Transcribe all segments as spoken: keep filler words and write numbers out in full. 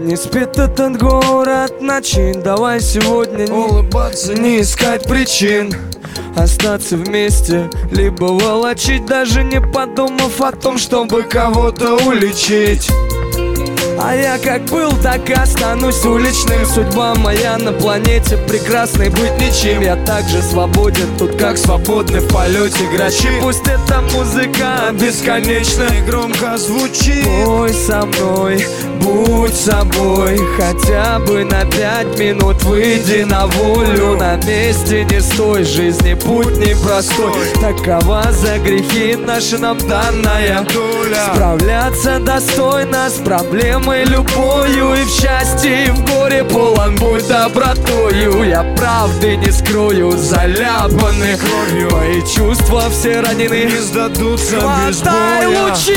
Не спит этот город ночи. Давай сегодня не улыбаться, не искать причин, остаться вместе, либо волочить, даже не подумав о том, чтобы кого-то уличить. А я как был, так и останусь уличным. Судьба моя на планете прекрасной быть ничем. Я также свободен тут, как свободны в полете грачи. Пусть эта музыка бесконечно и громко звучит. Пой со мной, будь собой, хотя бы на пять минут выйди на волю. На месте не стой, жизни путь непростой. Такова за грехи наша нам данная доля. Справляться достойно с проблемой любою, и в счастье, и в горе полон будь добротою. Я правды не скрою, заляпаны кровью. Мои чувства все ранены, не сдадутся без боя. Хватай лучи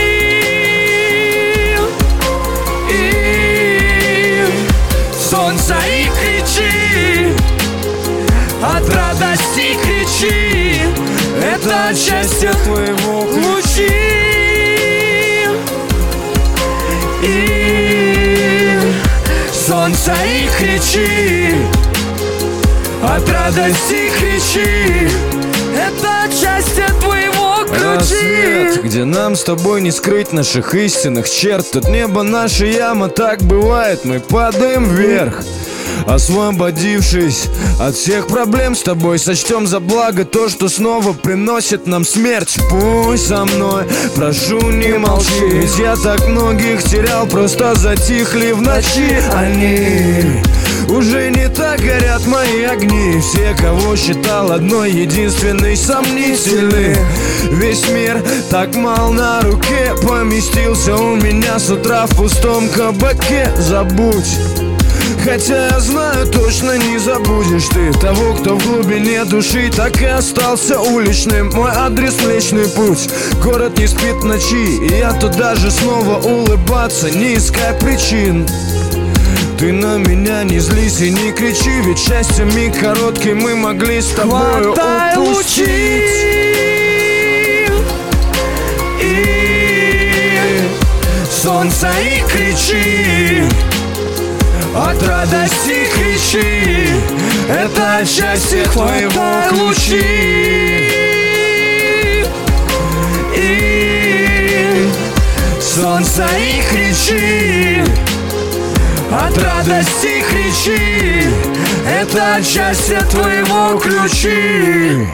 и солнца и кричи, от радости кричи. Это от счастья твоего лучи. И солнца и кричи, от радости кричи. Это от счастья твоего ключи. Рассвет, где нам с тобой не скрыть наших истинных черт. Тут небо наша яма, так бывает, мы падаем вверх. Освободившись от всех проблем, с тобой сочтем за благо то, что снова приносит нам смерть. Пусть со мной, прошу, не молчи, ведь я так многих терял, просто затихли в ночи. Они уже не так горят, мои огни. Все, кого считал одной единственной, сомнительны. Весь мир так мал на руке поместился у меня с утра в пустом кабаке. Забудь, хотя я знаю, точно не забудешь ты того, кто в глубине души так и остался уличным. Мой адрес — Млечный Путь. Город не спит в ночи, и я тут даже снова улыбаться, не искать причин. Ты на меня не злись и не кричи, ведь счастье миг короткий мы могли с тобой упустить. И солнца и кричи, от радости кричи. Это от счастья твоего ключи. И солнца и кричи, от радости кричи. Это от счастья твоего ключи.